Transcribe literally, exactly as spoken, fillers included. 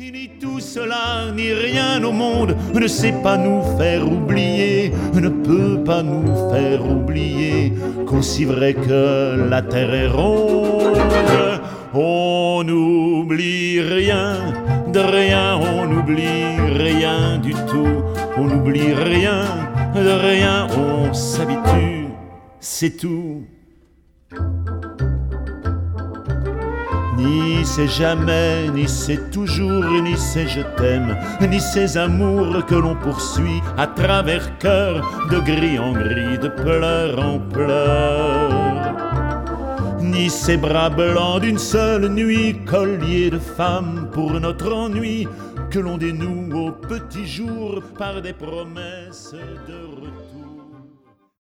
Ni tout cela, ni rien au monde ne sait pas nous faire oublier, ne peut pas nous faire oublier qu'aussi vrai que la terre est ronde, on n'oublie rien, de rien, on n'oublie rien du tout, on n'oublie rien, de rien, on s'habitue, c'est tout. Ni c'est jamais, ni c'est toujours, ni c'est je t'aime, ni ces amours que l'on poursuit à travers cœur, de gris en gris, de pleurs en pleurs. Ni ces bras blancs d'une seule nuit, colliers de femmes pour notre ennui, que l'on dénoue au petit jour par des promesses de retour.